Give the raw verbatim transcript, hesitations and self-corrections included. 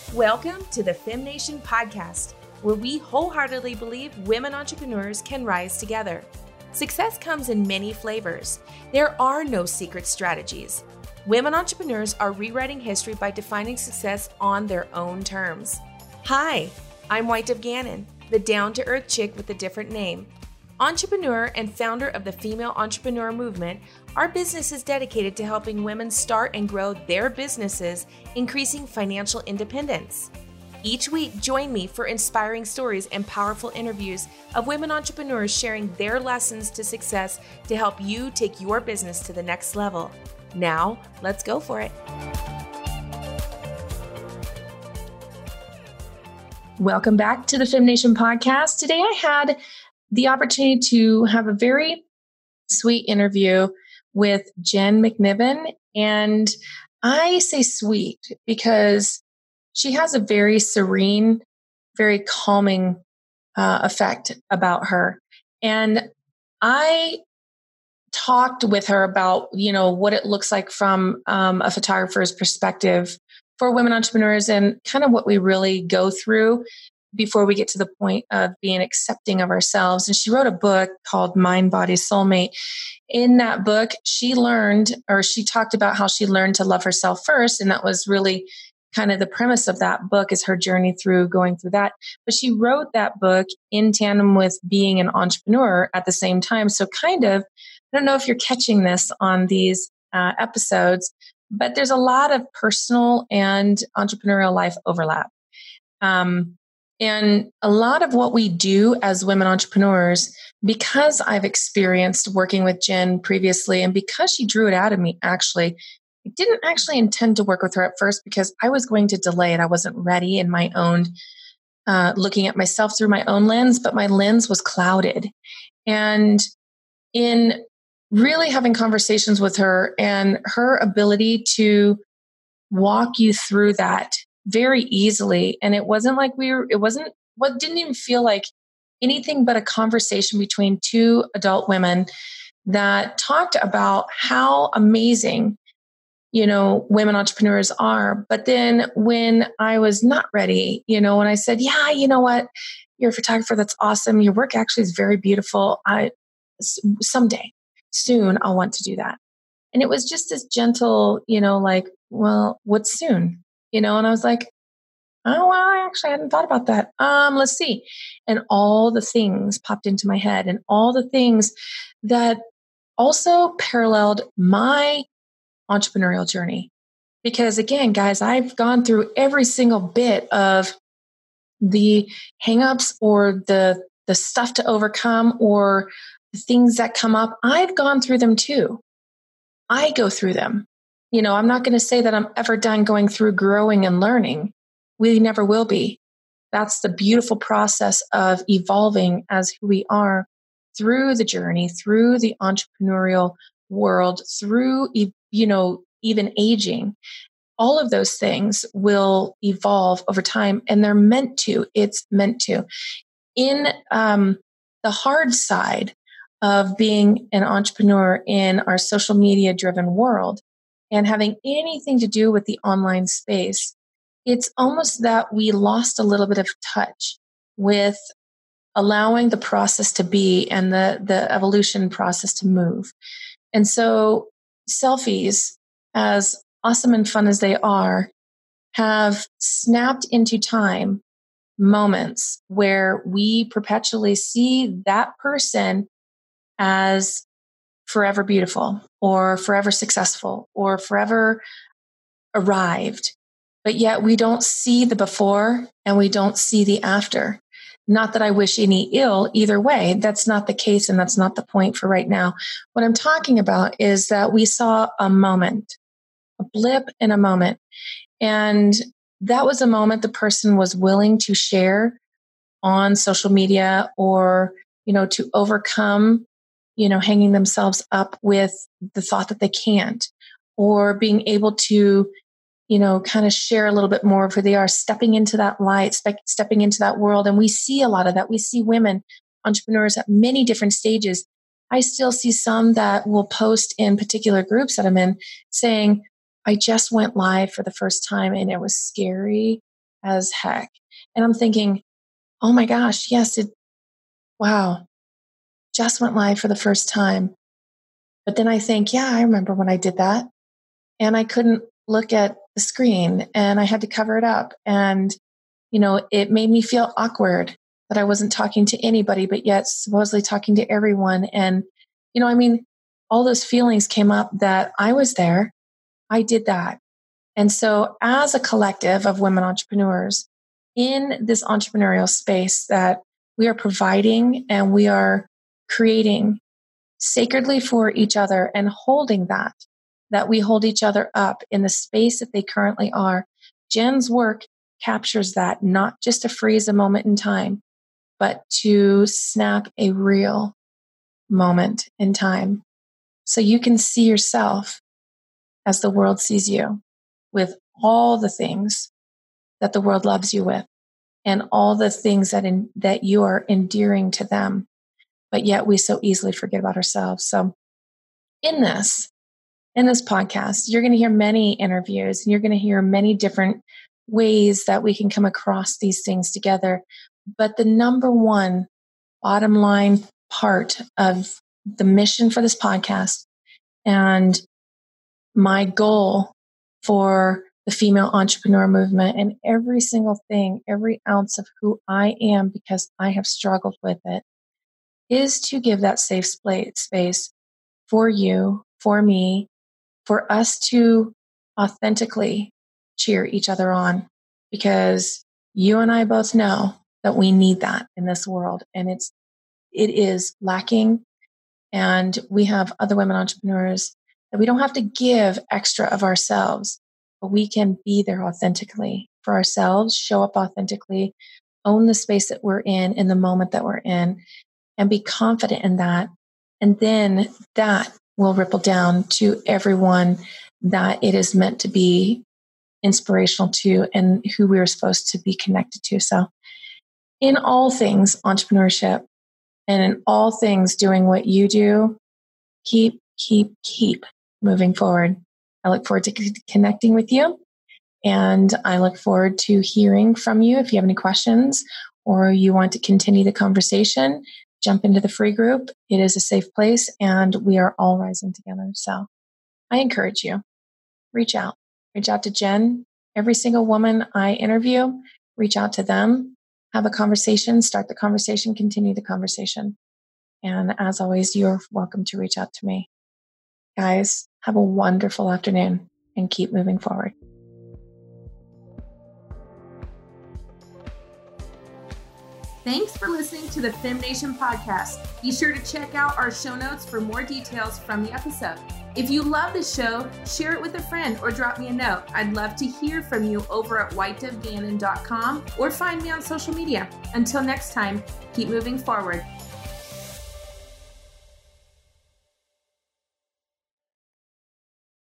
Welcome to the FemNation podcast, where we wholeheartedly believe women entrepreneurs can rise together. Success comes in many flavors. There are no secret strategies. Women entrepreneurs are rewriting history by defining success on their own terms. Hi, I'm White Dove Gannon, the down-to-earth chick with a different name. Entrepreneur and founder of the Female Entrepreneur Movement, our business is dedicated to helping women start and grow their businesses, increasing financial independence. Each week, join me for inspiring stories and powerful interviews of women entrepreneurs sharing their lessons to success to help you take your business to the next level. Now, let's go for it. Welcome back to the FemNation podcast. Today I had the opportunity to have a very sweet interview with Jen McNiven. And I say sweet because she has a very serene, very calming uh, effect about her. And I talked with her about, you know, what it looks like from um, a photographer's perspective for women entrepreneurs and kind of what we really go through before we get to the point of being accepting of ourselves. And she wrote a book called Mind, Body, Soulmate. In that book, she learned, or she talked about how she learned to love herself first. And that was really kind of the premise of that book, is her journey through going through that. But she wrote that book in tandem with being an entrepreneur at the same time. So kind of, I don't know if you're catching this on these uh, episodes, but there's a lot of personal and entrepreneurial life overlap. Um, And a lot of what we do as women entrepreneurs, because I've experienced working with Jen previously, and because she drew it out of me, actually, I didn't actually intend to work with her at first because I was going to delay it. I wasn't ready in my own, uh, looking at myself through my own lens, but my lens was clouded. And in really having conversations with her and her ability to walk you through that very easily. And it wasn't like we were, it wasn't, what didn't even feel like anything but a conversation between two adult women that talked about how amazing, you know, women entrepreneurs are. But then when I was not ready, you know, when I said, yeah, you know what, you're a photographer, that's awesome. Your work actually is very beautiful. I, someday, soon, I'll want to do that. And it was just this gentle, you know, like, well, what's soon? You know, and I was like, oh, well, I actually hadn't thought about that. Um, let's see. And all the things popped into my head, and all the things that also paralleled my entrepreneurial journey. Because again, guys, I've gone through every single bit of the hangups or the, the stuff to overcome or the things that come up. I've gone through them too. I go through them. You know, I'm not going to say that I'm ever done going through growing and learning. We never will be. That's the beautiful process of evolving as who we are through the journey, through the entrepreneurial world, through, you know, even aging. All of those things will evolve over time, and they're meant to. It's meant to. In um, the hard side of being an entrepreneur in our social media driven world, and having anything to do with the online space, it's almost that we lost a little bit of touch with allowing the process to be and the, the evolution process to move. And so selfies, as awesome and fun as they are, have snapped into time moments where we perpetually see that person as forever beautiful or forever successful or forever arrived. But yet we don't see the before and we don't see the after. Not that I wish any ill either way. That's not the case, and that's not the point for right now. What I'm talking about is that we saw a moment, a blip in a moment. And that was a moment the person was willing to share on social media, or, you know, to overcome, you know, hanging themselves up with the thought that they can't, or being able to, you know, kind of share a little bit more of who they are, stepping into that light, spe- stepping into that world. And we see a lot of that. We see women entrepreneurs at many different stages. I still see some that will post in particular groups that I'm in saying, I just went live for the first time and it was scary as heck. And I'm thinking, oh my gosh, yes, it, wow, just went live for the first time. But then I think, yeah, I remember when I did that and I couldn't look at the screen and I had to cover it up. And, you know, it made me feel awkward that I wasn't talking to anybody, but yet supposedly talking to everyone. And, you know, I mean, all those feelings came up that I was there. I did that. And so as a collective of women entrepreneurs in this entrepreneurial space that we are providing and we are creating sacredly for each other and holding that, that we hold each other up in the space that they currently are. Jen's work captures that, not just to freeze a moment in time, but to snap a real moment in time. So you can see yourself as the world sees you, with all the things that the world loves you with and all the things that in, that you are endearing to them. But yet we so easily forget about ourselves. So in this, in this podcast, you're going to hear many interviews and you're going to hear many different ways that we can come across these things together. But the number one bottom line part of the mission for this podcast and my goal for the female entrepreneur movement and every single thing, every ounce of who I am, because I have struggled with it, is to give that safe space for you, for me, for us to authentically cheer each other on, because you and I both know that we need that in this world. And it's, it is lacking. And we have other women entrepreneurs that we don't have to give extra of ourselves, but we can be there authentically for ourselves, show up authentically, own the space that we're in, in the moment that we're in, and be confident in that. And then that will ripple down to everyone that it is meant to be inspirational to and who we're supposed to be connected to. So in all things entrepreneurship and in all things doing what you do, keep, keep, keep moving forward. I look forward to c- connecting with you. And I look forward to hearing from you. If you have any questions or you want to continue the conversation, jump into the free group. It is a safe place and we are all rising together. So I encourage you, reach out, reach out to Jen. Every single woman I interview, reach out to them, have a conversation, start the conversation, continue the conversation. And as always, you're welcome to reach out to me. Guys, have a wonderful afternoon and keep moving forward. Thanks for listening to the FemNation podcast. Be sure to check out our show notes for more details from the episode. If you love the show, share it with a friend or drop me a note. I'd love to hear from you over at white dove gannon dot com or find me on social media. Until next time, keep moving forward.